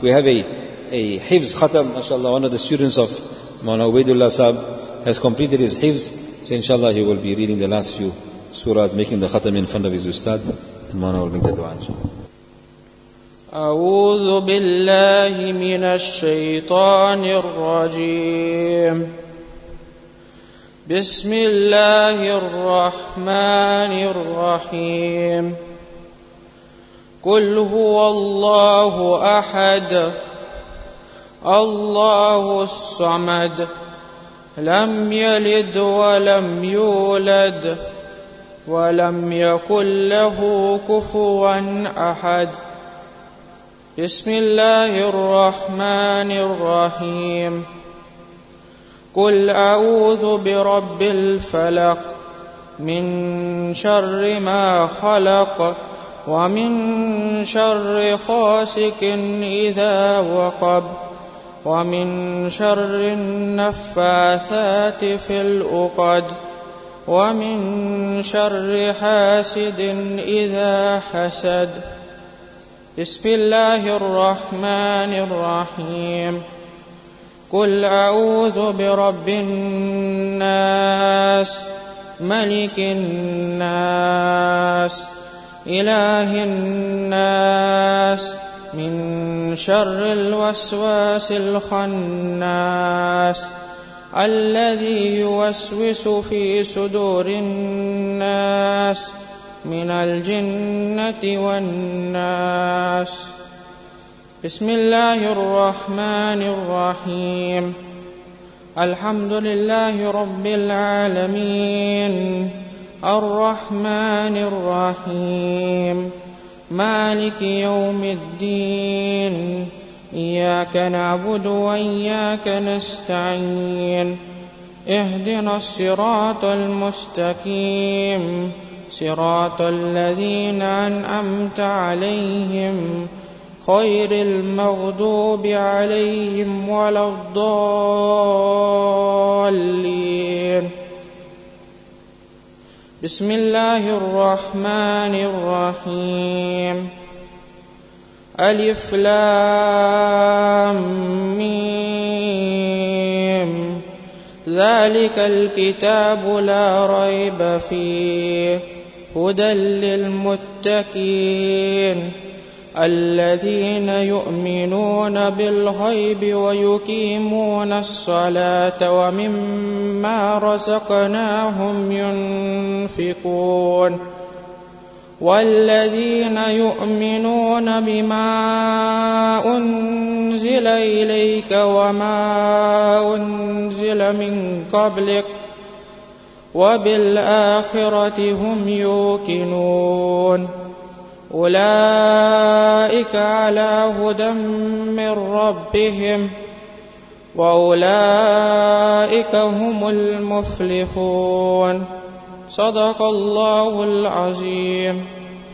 We have a Hifz Khatam, mashallah. One of the students of Maulana Ubaidullah Sahib has completed his Hifz. So inshallah he will be reading the last few surahs, making the Khatam in front of his Ustad. And Maulana will make the dua, inshallah. أعوذ بالله من الشيطان الرجيم. بسم الله الرحمن الرحيم. قل هو الله أحد الله الصمد لم يلد ولم يولد ولم يكن له كفوا أحد. بسم الله الرحمن الرحيم. قل أعوذ برب الفلق من شر ما خلق ومن شر غاسق إذا وقب ومن شر النفاثات في العقد ومن شر حاسد إذا حسد. بسم الله الرحمن الرحيم. قل أعوذ برب الناس ملك الناس إله الناس من شر الوسواس الخناس الذي يوسوس في صدور الناس من الجنة والناس. بسم الله الرحمن الرحيم. الحمد لله رب العالمين الرحمن الرحيم مالك يوم الدين إياك نعبد وإياك نستعين اهدنا الصراط المستقيم صراط الذين أنعمت عليهم غير المغضوب عليهم ولا الضالين. بسم الله الرحمن الرحيم. ألف لام ميم ذلك الكتاب لا ريب فيه هدى للمتقين الذين يؤمنون بالغيب ويقيمون الصلاة ومما رزقناهم ينفقون والذين يؤمنون بما أنزل إليك وما أنزل من قبلك وبالآخرة هم يوقنون أولئك على هدى من ربهم وأولئك هم المفلحون. صدق الله العظيم.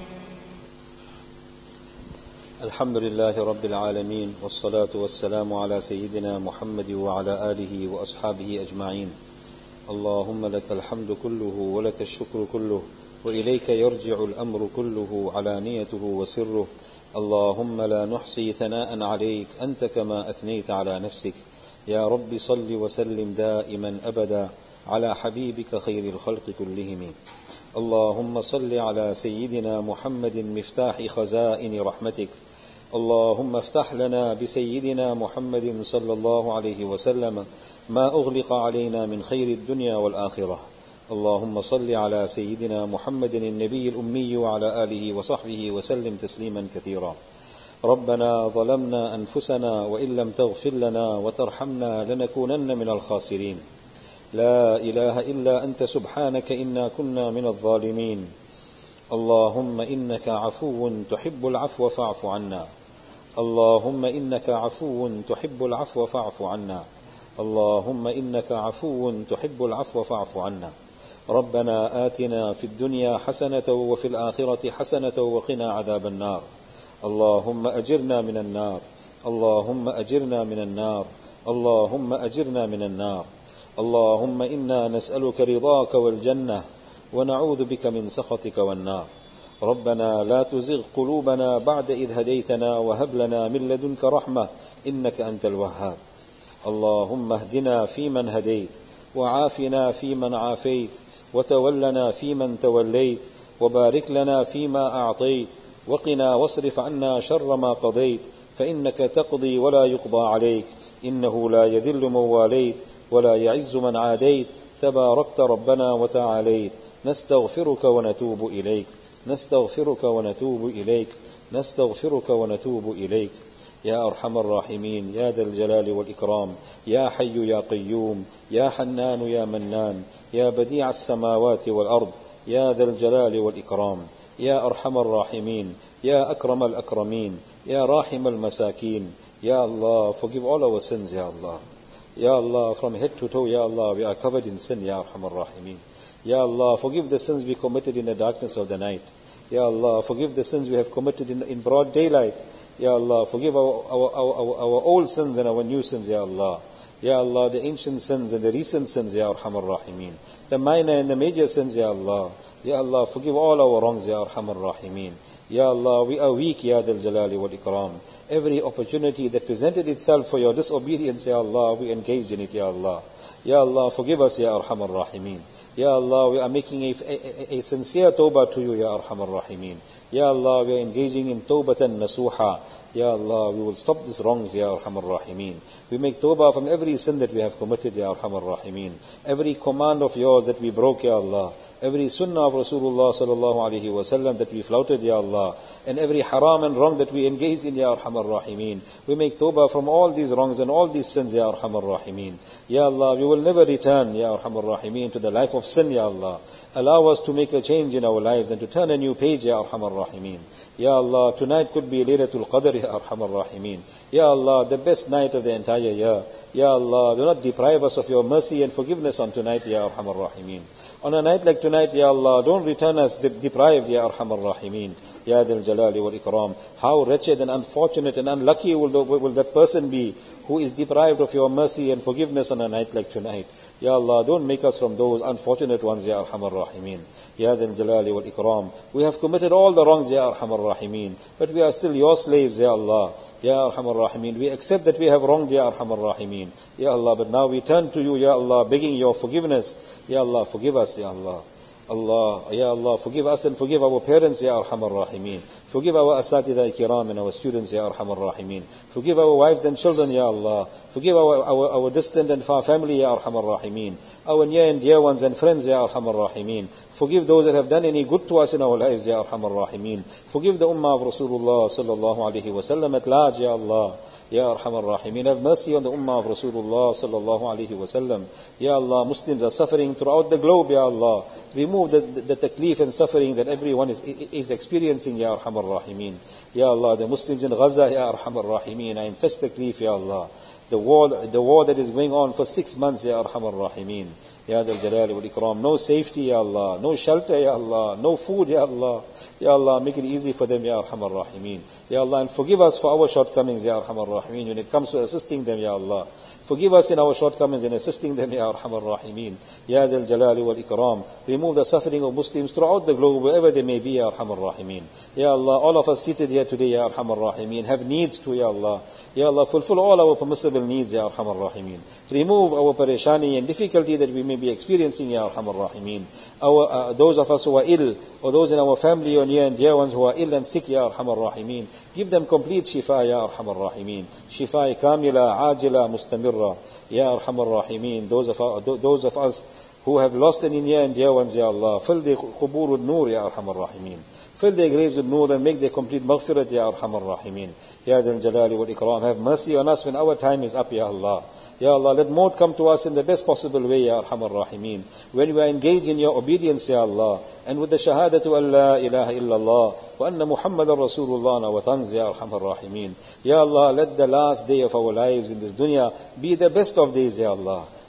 الحمد لله رب العالمين والصلاة والسلام على سيدنا محمد وعلى آله وأصحابه أجمعين. اللهم لك الحمد كله ولك الشكر كله وإليك يرجع الأمر كله علانيته وسره. اللهم لا نحصي ثناء عليك أنت كما أثنيت على نفسك. يا رب صل وسلم دائما أبدا على حبيبك خير الخلق كلهم. اللهم صل على سيدنا محمد مفتاح خزائن رحمتك. اللهم افتح لنا بسيدنا محمد صلى الله عليه وسلم ما أغلق علينا من خير الدنيا والآخرة. اللهم صل على سيدنا محمد النبي الأمي وعلى آله وصحبه وسلم تسليما كثيرا. ربنا ظلمنا أنفسنا وإن لم تغفر لنا وترحمنا لنكونن من الخاسرين. لا إله إلا أنت سبحانك إنا كنا من الظالمين. اللهم إنك عفو تحب العفو فاعف عنا. اللهم إنك عفو تحب العفو فاعف عنا. اللهم إنك عفو تحب العفو فاعف عنا. ربنا آتنا في الدنيا حسنة وفي الآخرة حسنة وقنا عذاب النار. اللهم أجرنا من النار. اللهم أجرنا من النار. اللهم أجرنا من النار. اللهم إنا نسألك رضاك والجنة ونعوذ بك من سخطك والنار. ربنا لا تزغ قلوبنا بعد إذ هديتنا وهب لنا من لدنك رحمة إنك أنت الوهاب. اللهم اهدنا فيمن هديت، وعافنا فيمن عافيت، وتولنا فيمن توليت، وبارك لنا فيما أعطيت، وقنا واصرف عنا شر ما قضيت، فإنك تقضي ولا يقضى عليك، إنه لا يذل من واليت ولا يعز من عاديت، تباركت ربنا وتعاليت. نستغفرك ونتوب إليك، نستغفرك ونتوب إليك، نستغفرك ونتوب إليك. يا أرحم الراحمين، يا ذا الجلال والإكرام، يا حي يا قيوم، يا حنان يا منان، يا بديع السماوات والأرض، يا ذا الجلال والإكرام، يا أرحم الراحمين، يا أكرم الأكرمين، يا راحم المساكين. Ya Allah, forgive all our sins, Ya Allah. Ya Allah, from head to toe, Ya Allah, we are covered in sin, Ya Arhamar Rahimeen. Ya Allah, forgive the sins we committed in the darkness of the night. Ya Allah, forgive the sins we have committed in broad daylight. Ya Allah, forgive our old sins and our new sins, Ya Allah. Ya Allah, the ancient sins and the recent sins, Ya Arhamar Rahimeen. The minor and the major sins, Ya Allah. Ya Allah, forgive all our wrongs, Ya Arhamar Rahimeen. Ya Allah, we are weak, Ya Dal Jalali wal Ikram. Every opportunity that presented itself for your disobedience, Ya Allah, we engaged in it, Ya Allah. Ya Allah, forgive us, Ya Arhamar Rahimeen. Ya Allah, we are making a sincere tawbah to you, Ya Arhamar Rahimeen. Ya Allah, we are engaging in tawbatan nasuha. Ya Allah, we will stop these wrongs, Ya Arhamar Rahimeen. We make tawbah from every sin that we have committed, Ya Arhamar Rahimeen. Every command of yours that we broke, Ya Allah. Every sunnah of Rasulullah sallallahu alaihi wasallam that we flouted, Ya Allah. And every haram and wrong that we engaged in, Ya Arhamar Rahimeen. We make tawbah from all these wrongs and all these sins, Ya Arhamar Rahimeen. Ya Allah, we will never return, Ya Arhamar Rahimeen, to the life of sin, Ya Allah. Allow us to make a change in our lives and to turn a new page, Ya Arhamar Rahimeen. Ya Allah, tonight could be Laylatul Qadr, Ya Arhamar Rahimeen. Ya Allah, the best night of the entire year. Ya Allah, do not deprive us of your mercy and forgiveness on tonight, Ya Arhamar Rahimeen. On a night like tonight, Ya Allah, don't return us deprived, Ya Arhamar Rahimeen. Ya Dal Jalali wal Ikram. How wretched and unfortunate and unlucky will that person be who is deprived of your mercy and forgiveness on a night like tonight. Ya Allah, don't make us from those unfortunate ones, Ya Arhamar Rahimeen. Ya Dal Jalali wal Ikram. We have committed all the wrongs, Ya Arhamar Rahimeen, but we are still your slaves, Ya Allah. Ya Arhamar Rahimeen. We accept that we have wronged, Ya Arhamar Rahimeen. Ya Allah, but now we turn to you, Ya Allah, begging your forgiveness. Ya Allah, forgive us, Ya Allah. Allah, Ya Allah, forgive us and forgive our parents, Ya Arhamar Rahimeen. Forgive our asatidha kiram and our students, Ya Arhamar Rahimeen. Forgive our wives and children, Ya Allah. Forgive our distant and far family, Ya Arhamar Rahimeen. Our near and dear ones and friends, Ya Arhamar Rahimeen. Forgive those that have done any good to us in our lives, Ya Arhamar Rahimeen. Forgive the ummah of Rasulullah sallallahu alaihi wasallam at large, Ya Allah. Ya Arhamar Rahimeen. Have mercy on the ummah of Rasulullah sallallahu alaihi wasallam. Ya Allah, Muslims are suffering throughout the globe, Ya Allah. Remove the taklif and suffering that everyone is experiencing, Ya Arhamar Rahimeen. Ya Allah, the Muslims in Gaza, Ya Arhamar Rahimeen, are in such taklif, Ya Allah. The war that is going on for 6 months, Ya Arhamar Rahimeen. Ya Dal Jalali wal Ikram. No safety, Ya Allah. No shelter, Ya Allah. No food, Ya Allah. Ya Allah, make it easy for them, Ya Arhamar Rahimeen. Ya Allah, and forgive us for our shortcomings, Ya Arhamar Rahimeen, when it comes to assisting them, Ya Allah. Forgive us in our shortcomings in assisting them, Ya Arhamar Rahimeen. Ya Dal Jalali wal Ikram. Remove the suffering of Muslims throughout the globe, wherever they may be, Ya Arhamar Rahimeen. Ya Allah, all of us seated here today, Ya Arhamar Rahimeen, have needs too, Ya Allah. Ya Allah, fulfill all our permissible needs, Ya Arhamar Rahimeen. Remove our parishani and difficulty that we may be experiencing, Ya Arhamar Rahimeen. Those of us who are ill, or those in our family or near and dear ones who are ill and sick, Ya Arhamar Rahimeen. Give them complete shifa, Ya Arhamar Rahimeen. Shifa kamila, ajila, mustamirra. Ya Arhamar Rahimeen. Those of us who have lost any near and dear ones, Ya Allah. Fill the qubur with nur, Ya Arhamar Rahimeen. Fill their graves with nur and make their complete maghfirat, Ya Arhamar Rahimeen. Ya Dal Jalali wal Ikram. Have mercy on us when our time is up, Ya Allah. Ya Allah, let maut come to us in the best possible way, Ya Arhamar Rahimeen. When we are engaged in your obedience, Ya Allah, and with the shahadatu an la ilaha illallah, wa anna Muhammadan Rasulullah on our tongues, Ya Arhamar Rahimeen. Ya Allah, let the last day of our lives in this dunya be the best of days, Ya Allah.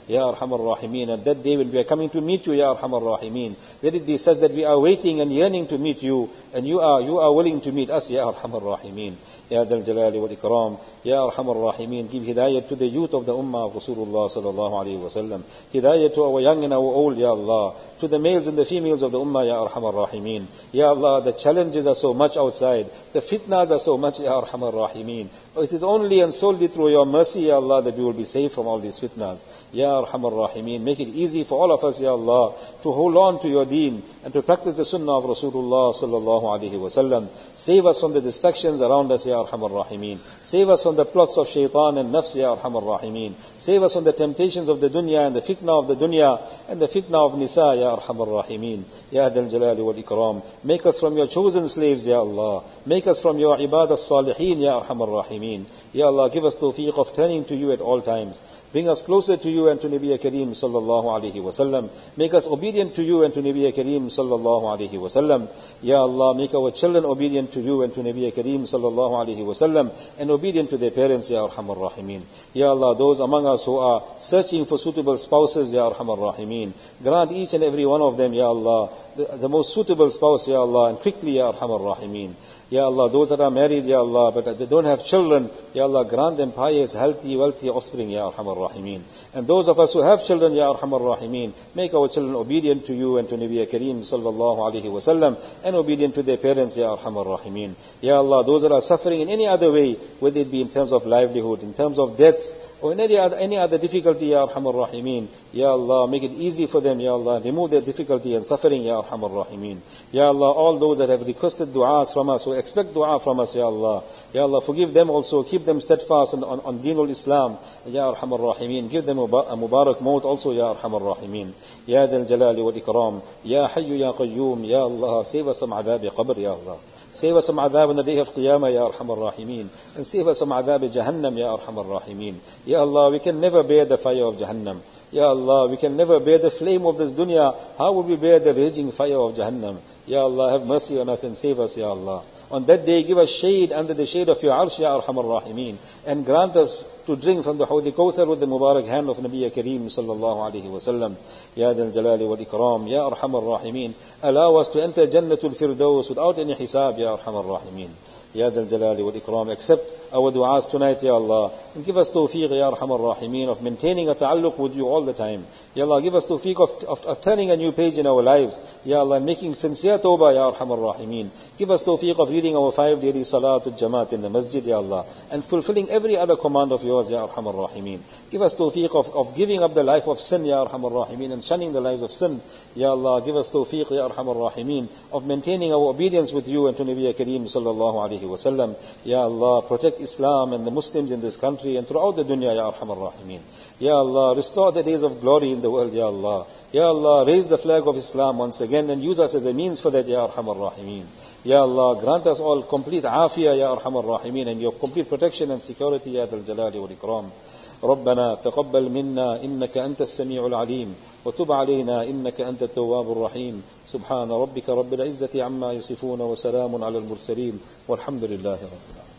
Ya Arhamar Rahimeen. And that day when we are coming to meet you, Ya Arhamar Rahimeen, let it be such that we are waiting and yearning to meet you, and you are willing to meet us, Ya Arhamar Rahimeen. Ya Dhal Jalali wal Ikram, Ya Arhamar Rahimeen. Give hidayah to the youth of the Ummah of Rasulullah sallallahu alayhi wa sallam. Hidayah to our young and our old, Ya Allah. To the males and the females of the Ummah, Ya Arhamar Rahimeen. Ya Allah, the challenges are so much outside. The fitnas are so much, Ya Arhamar Rahimeen. It is only and solely through your mercy, Ya Allah, that we will be saved from all these fitnas. Ya Arhamar Rahimeen. Make it easy for all of us, Ya Allah, to hold on to your deen and to practice the sunnah of Rasulullah sallallahu alayhi wa sallam. Save us from the distractions around us, Ya Arhamar Rahimeen. Save us from the plots of shaitan and nafs, Ya Arhamar Rahimeen. Save us from the temptations of the dunya and the fitna of the dunya and the fitna of nisa, Ya Arhamar Rahimeen. Ya Dhal Jalali wal Ikram. Make us from your chosen slaves, Ya Allah. Make us from your ibad as-salihin, Ya Arhamar Rahimeen. Ya Allah, give us tawfiq of turning to you at all times. Bring us closer to you and to Nabi Kareem sallallahu alayhi wa sallam. Make us obedient to you and to Nabi Kareem sallallahu alayhi wa sallam. Ya Allah, make our children obedient to you and to Nabi Kareem sallallahu alayhi wa sallam, and obedient to their parents, Ya Arhamar Rahimeen. Ya Allah, those among us who are searching for suitable spouses, Ya Arhamar Rahimeen, grant each and every one of them, Ya Allah, the most suitable spouse, Ya Allah, and quickly, Ya Arhamar Rahimeen. Ya Allah, those that are married, Ya Allah, but they don't have children, Ya Allah, grant them pious, healthy, wealthy offspring, Ya Arhamar Rahimeen. And those of us who have children, Ya Arhamar Rahimeen, make our children obedient to you and to Nabi Kareem sallallahu alayhi wa sallam, and obedient to their parents, Ya Arhamar Rahimeen. Ya Allah, those that are suffering in any other way, whether it be in terms of livelihood, in terms of deaths, or in any other difficulty, Ya Arhamar Rahimeen, Ya Allah, make it easy for them, Ya Allah, remove their difficulty and suffering, Ya Arhamar Rahimeen. Ya Allah, all those that have requested du'as from us, who expect dua from us, Ya Allah, Ya Allah, forgive them also, keep them steadfast on Deenul Islam, Ya Arhamar Rahimeen. Give them a Mubarak maut also, Ya Arhamar Rahimeen. Ya Dhal Jalali wal Ikram, Ya Hayyu Ya Qayyum, Ya Allah, save us from adhab qabr, Ya Allah. Save us from adhab on the day of Qiyamah, Ya Arhamar Rahimeen. And save us from adhab Jahannam, Ya Arhamar Rahimeen. Ya Allah, we can never bear the fire of Jahannam. Ya Allah, we can never bear the flame of this dunya. How will we bear the raging fire of Jahannam? Ya Allah, have mercy on us and save us, Ya Allah. On that day, give us shade under the shade of your arsh, Ya Arhamar Rahimeen. And grant us to drink from the Hawd Kawthar with the Mubarak hand of Nabi Kareem sallallahu alayhi wa sallam. Ya Dhal Jalali wal Ikram, Ya Arhamar Rahimeen. Allow us to enter Jannatul Firdaus without any hisab, Ya Arhamar Rahimeen. Ya Dhal Jalali wal Ikram. Accept our du'as tonight, Ya Allah, and give us tawfiq, Ya Arhamar Rahimeen, of maintaining a ta'alluq with you all the time. Ya Allah, give us tawfiq of turning a new page in our lives, Ya Allah, and making sincere tawbah, Ya Arhamar Rahimeen. Give us tawfiq of reading our 5 daily salatul jamaat in the masjid, Ya Allah, and fulfilling every other command of yours, Ya Arhamar Rahimeen. Give us tawfiq of giving up the life of sin, Ya Arhamar Rahimeen, and shunning the lives of sin, Ya Allah. Give us tawfiq, Ya Arhamar Rahimeen, of maintaining our obedience with you and to Nabi Kareem sallallahu alayhi wa sallam. Ya Allah, protect Islam and the Muslims in this country and throughout the dunya, Ya Arhamar Rahimeen. Ya Allah, restore the days of glory in the world, Ya Allah. Ya Allah, raise the flag of Islam once again and use us as a means for that, Ya Arhamar Rahimeen. Ya Allah, grant us all complete afiyah, Ya Arhamar Rahimeen, and your complete protection and security, Ya Dhal Jalali wal Ikram. ربنا تقبل منا إنك أنت السميع العليم وتب علينا إنك أنت التواب الرحيم سبحان ربك رب العزة عما يصفون وسلام على المرسلين والحمد لله رب العالمين.